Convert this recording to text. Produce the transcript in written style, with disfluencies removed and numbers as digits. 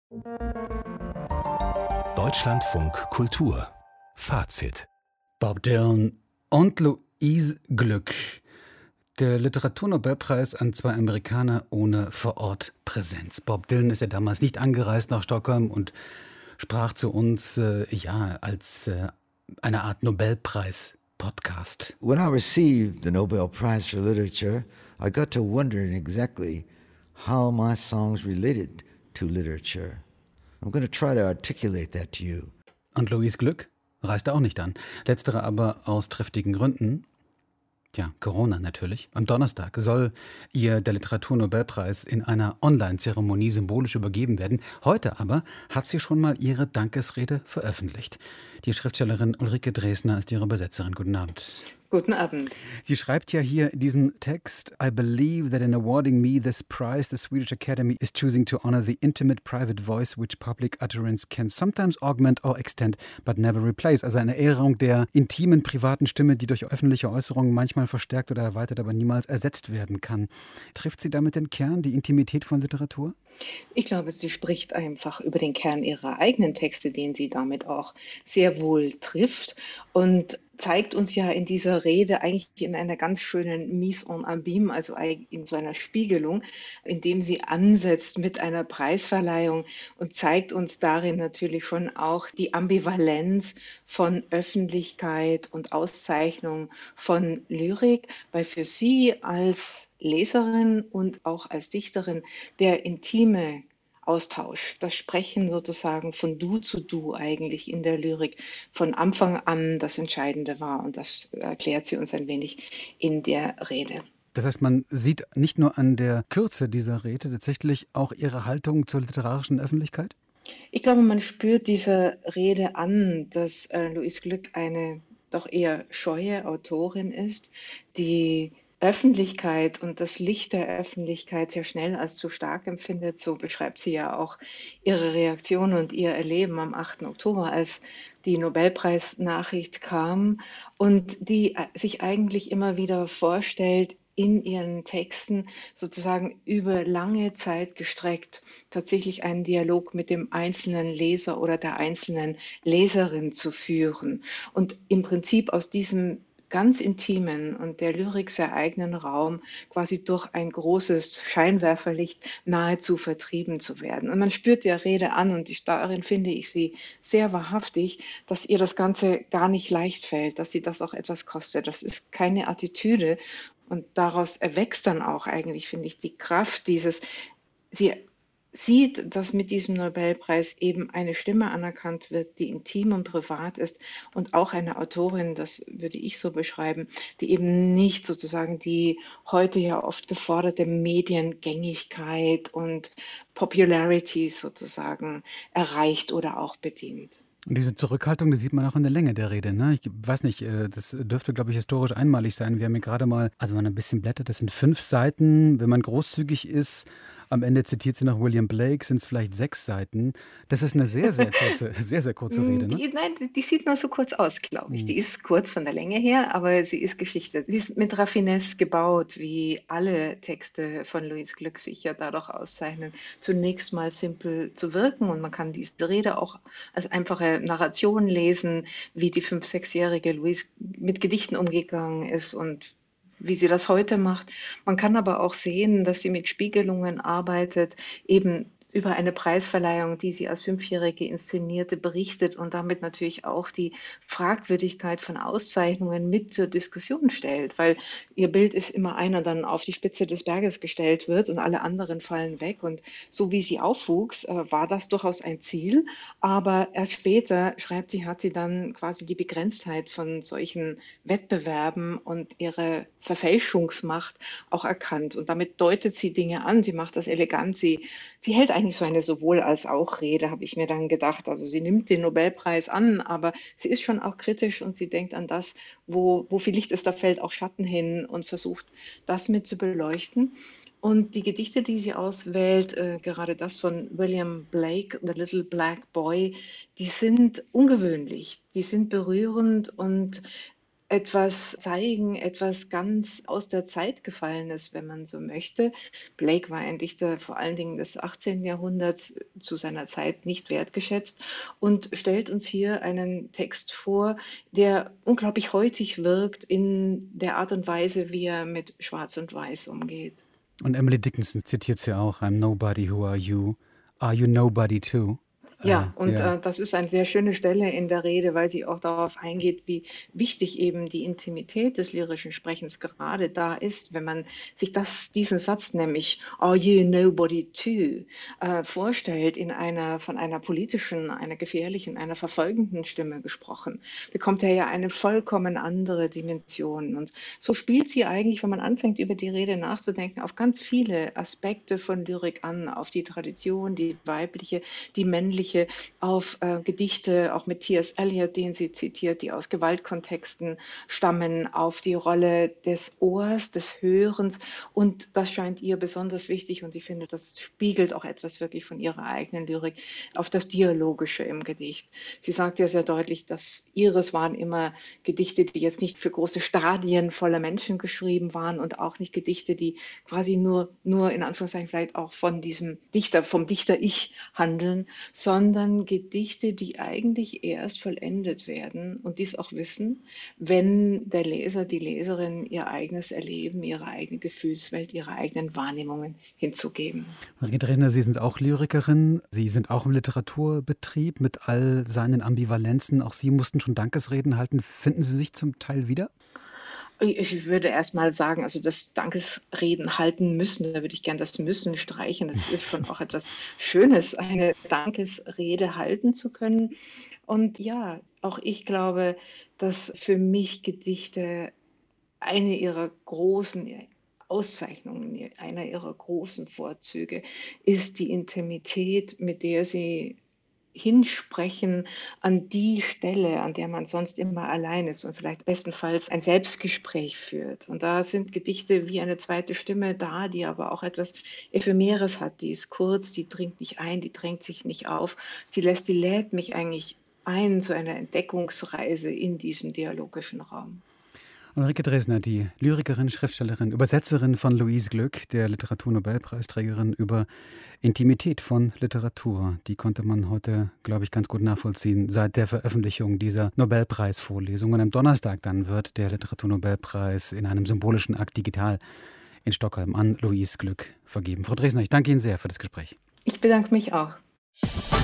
Deutschlandfunk Kultur Fazit. Bob Dylan und Louise Glück. Der Literaturnobelpreis an zwei Amerikaner ohne Vorortpräsenz. Bob Dylan ist ja damals nicht angereist nach Stockholm und sprach zu uns als eine Art Nobelpreis-Podcast. When I received the Nobel Prize for Literature, I got to wondering exactly how my songs related to literature. I'm going to try to articulate that to you. Und Louise Glück reiste auch nicht an. Letztere aber aus triftigen Gründen. Tja, Corona natürlich. Am Donnerstag soll ihr der Literaturnobelpreis in einer Online-Zeremonie symbolisch übergeben werden. Heute aber hat sie schon mal ihre Dankesrede veröffentlicht. Die Schriftstellerin Ulrike Dresner ist ihre Übersetzerin. Guten Abend. Guten Abend. Sie schreibt ja hier in diesem Text, I believe that in awarding me this prize, the Swedish Academy is choosing to honor the intimate private voice which public utterance can sometimes augment or extend, but never replace. Also eine Ehrung der intimen, privaten Stimme, die durch öffentliche Äußerungen manchmal verstärkt oder erweitert, aber niemals ersetzt werden kann. Trifft sie damit den Kern, die Intimität von Literatur? Ich glaube, sie spricht einfach über den Kern ihrer eigenen Texte, den sie damit auch sehr wohl trifft und zeigt uns ja in dieser Rede eigentlich in einer ganz schönen Mise en Abîme, also in so einer Spiegelung, indem sie ansetzt mit einer Preisverleihung und zeigt uns darin natürlich schon auch die Ambivalenz von Öffentlichkeit und Auszeichnung von Lyrik, weil für sie als Leserin und auch als Dichterin der intime Austausch, das Sprechen sozusagen von Du zu Du eigentlich in der Lyrik von Anfang an das Entscheidende war. Und das erklärt sie uns ein wenig in der Rede. Das heißt, man sieht nicht nur an der Kürze dieser Rede tatsächlich auch ihre Haltung zur literarischen Öffentlichkeit? Ich glaube, man spürt dieser Rede an, dass Louise Glück eine doch eher scheue Autorin ist, die Öffentlichkeit und das Licht der Öffentlichkeit sehr schnell als zu stark empfindet. So beschreibt sie ja auch ihre Reaktion und ihr Erleben am 8. Oktober, als die Nobelpreisnachricht kam und die sich eigentlich immer wieder vorstellt, in ihren Texten sozusagen über lange Zeit gestreckt tatsächlich einen Dialog mit dem einzelnen Leser oder der einzelnen Leserin zu führen und im Prinzip aus diesem ganz intimen und der Lyrik sehr eigenen Raum quasi durch ein großes Scheinwerferlicht nahezu vertrieben zu werden. Und man spürt der Rede an und darin finde ich sie sehr wahrhaftig, dass ihr das Ganze gar nicht leicht fällt, dass sie das auch etwas kostet. Das ist keine Attitüde und daraus erwächst dann auch eigentlich, finde ich, die Kraft sie sieht, dass mit diesem Nobelpreis eben eine Stimme anerkannt wird, die intim und privat ist und auch eine Autorin, das würde ich so beschreiben, die eben nicht sozusagen die heute ja oft geforderte Mediengängigkeit und Popularity sozusagen erreicht oder auch bedient. Und diese Zurückhaltung, die sieht man auch in der Länge der Rede. Ne? Ich weiß nicht, das dürfte, glaube ich, historisch einmalig sein. Wir haben hier gerade mal, also wenn man ein bisschen blättert, das sind 5 Seiten. Wenn man großzügig ist, am Ende zitiert sie noch William Blake, sind es vielleicht 6 Seiten. Das ist eine sehr, sehr kurze, sehr kurze Rede. Ne? Nein, die sieht nur so kurz aus, glaube ich. Die ist kurz von der Länge her, aber sie ist Geschichte. Sie ist mit Raffinesse gebaut, wie alle Texte von Louise Glück sich ja dadurch auszeichnen, zunächst mal simpel zu wirken. Und man kann diese Rede auch als einfache Narration lesen, wie die 5-, 6-jährige Louise mit Gedichten umgegangen ist und wie sie das heute macht. Man kann aber auch sehen, dass sie mit Spiegelungen arbeitet, eben über eine Preisverleihung, die sie als 5-Jährige inszenierte, berichtet und damit natürlich auch die Fragwürdigkeit von Auszeichnungen mit zur Diskussion stellt, weil ihr Bild ist immer einer dann auf die Spitze des Berges gestellt wird und alle anderen fallen weg. Und so wie sie aufwuchs, war das durchaus ein Ziel, aber erst später, schreibt sie, hat sie dann quasi die Begrenztheit von solchen Wettbewerben und ihre Verfälschungsmacht auch erkannt. Und damit deutet sie Dinge an, sie macht das elegant, sie hält eigentlich so eine Sowohl-als-auch-Rede, habe ich mir dann gedacht. Also sie nimmt den Nobelpreis an, aber sie ist schon auch kritisch und sie denkt an das, wo viel Licht ist, da fällt auch Schatten hin und versucht, das mit zu beleuchten. Und die Gedichte, die sie auswählt, gerade das von William Blake, The Little Black Boy, die sind ungewöhnlich, die sind berührend und etwas zeigen, etwas ganz aus der Zeit Gefallenes, wenn man so möchte. Blake war ein Dichter vor allen Dingen des 18. Jahrhunderts, zu seiner Zeit nicht wertgeschätzt und stellt uns hier einen Text vor, der unglaublich heutig wirkt in der Art und Weise, wie er mit Schwarz und Weiß umgeht. Und Emily Dickinson zitiert es ja auch, I'm nobody, who are you? Are you nobody too? Ja, und Ja. das ist eine sehr schöne Stelle in der Rede, weil sie auch darauf eingeht, wie wichtig eben die Intimität des lyrischen Sprechens gerade da ist, wenn man sich diesen Satz nämlich Are you nobody too vorstellt, von einer politischen, einer gefährlichen, einer verfolgenden Stimme gesprochen, bekommt er ja eine vollkommen andere Dimension. Und so spielt sie eigentlich, wenn man anfängt, über die Rede nachzudenken, auf ganz viele Aspekte von Lyrik an, auf die Tradition, die weibliche, die männliche, auf Gedichte, auch mit T.S. Eliot, den sie zitiert, die aus Gewaltkontexten stammen, auf die Rolle des Ohrs, des Hörens. Und das scheint ihr besonders wichtig und ich finde, das spiegelt auch etwas wirklich von ihrer eigenen Lyrik auf das Dialogische im Gedicht. Sie sagt ja sehr deutlich, dass ihres waren immer Gedichte, die jetzt nicht für große Stadien voller Menschen geschrieben waren und auch nicht Gedichte, die quasi nur in Anführungszeichen vielleicht auch vom Dichter-Ich handeln, sondern Gedichte, die eigentlich erst vollendet werden und dies auch wissen, wenn der Leser, die Leserin ihr eigenes Erleben, ihre eigene Gefühlswelt, ihre eigenen Wahrnehmungen hinzugeben. Marie Dresner, Sie sind auch Lyrikerin. Sie sind auch im Literaturbetrieb mit all seinen Ambivalenzen. Auch Sie mussten schon Dankesreden halten. Finden Sie sich zum Teil wieder? Ich würde erst mal sagen, also das Dankesreden halten müssen, da würde ich gern das Müssen streichen. Das ist schon auch etwas Schönes, eine Dankesrede halten zu können. Und ja, auch ich glaube, dass für mich Gedichte eine ihrer großen Auszeichnungen, einer ihrer großen Vorzüge ist die Intimität, mit der sie hinsprechen an die Stelle, an der man sonst immer allein ist und vielleicht bestenfalls ein Selbstgespräch führt. Und da sind Gedichte wie eine zweite Stimme da, die aber auch etwas Ephemeres hat. Die ist kurz, die dringt nicht ein, die drängt sich nicht auf. Die lädt mich eigentlich ein zu einer Entdeckungsreise in diesem dialogischen Raum. Ulrike Dresner, die Lyrikerin, Schriftstellerin, Übersetzerin von Louise Glück, der Literaturnobelpreisträgerin, über Intimität von Literatur. Die konnte man heute, glaube ich, ganz gut nachvollziehen seit der Veröffentlichung dieser Nobelpreisvorlesung. Und am Donnerstag dann wird der Literaturnobelpreis in einem symbolischen Akt digital in Stockholm an Louise Glück vergeben. Frau Dresner, ich danke Ihnen sehr für das Gespräch. Ich bedanke mich auch.